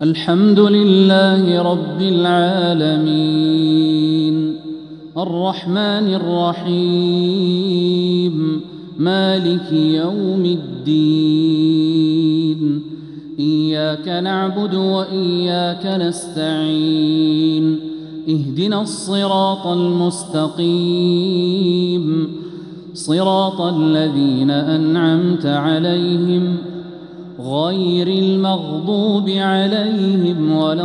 الحمد لله رب العالمين الرحمن الرحيم مالك يوم الدين إياك نعبد وإياك نستعين اهدنا الصراط المستقيم صراط الذين أنعمت عليهم غير المغضوب عليهم ولا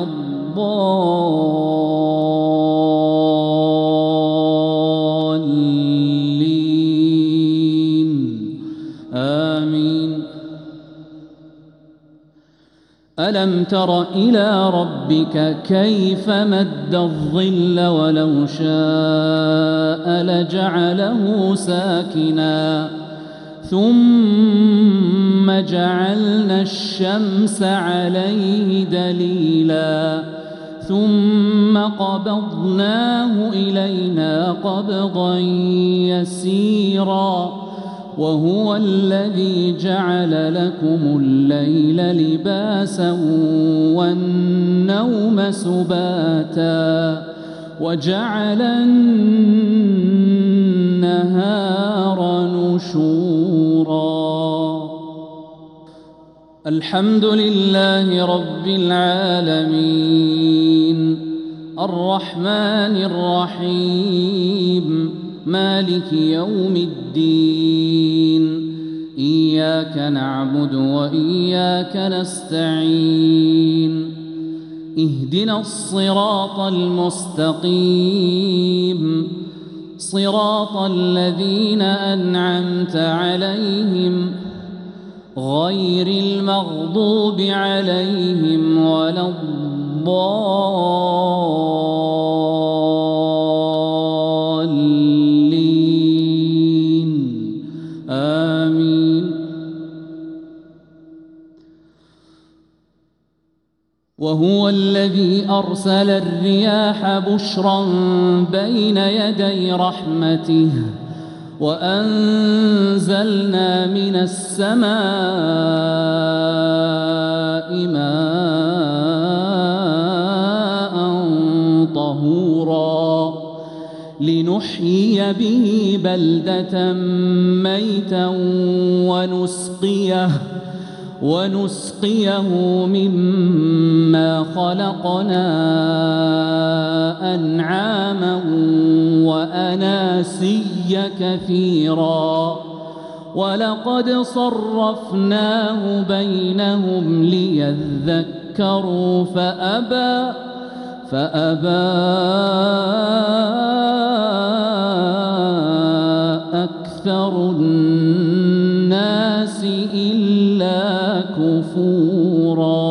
الضالين آمين. ألم تر إلى ربك كيف مد الظل ولو شاء لجعله ساكنا ثم جعلنا الشمس عليه دليلا ثم قبضناه إلينا قبضا يسيرا وهو الذي جعل لكم الليل لباسا والنوم سباتا وجعل النهار نشورا. الحمد لله رب العالمين الرحمن الرحيم مالك يوم الدين إياك نعبد وإياك نستعين اهدنا الصراط المستقيم صراط الذين أنعمت عليهم غير المغضوب عليهم ولا الضالين آمين. وهو الذي أرسل الرياح بشرا بين يدي رحمته وأنزلنا من السماء ماء طهورا لنحيي به بلدة ميتا ونسقيه مما خلقنا أنعاما وأناسيا كثيرا ولقد صرفناه بينهم ليذكروا فأبى أكثر الناس إلا كفورا.